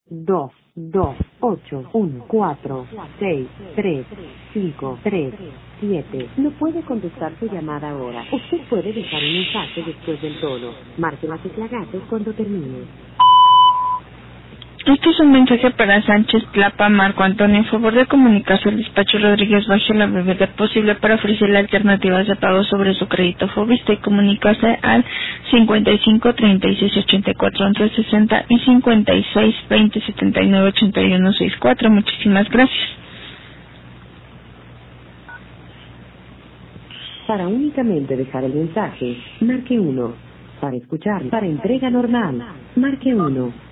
2, 2, 8, 1, 4, 6, 3, 5, 3, 7. No puede contestar su llamada ahora. Usted puede dejar un mensaje después del tono. Marque la tecla gato cuando termine. Este es un mensaje para Sánchez Tlapa, Marco Antonio. En favor de comunicarse al despacho Rodríguez baje la brevedad posible para ofrecerle alternativas de pago sobre su crédito Fovista y comunicarse al 55 36 84 11 60 y 56 20 79 81 64. Muchísimas gracias. Para únicamente dejar el mensaje, marque 1. Para escuchar, para entrega normal, marque 1.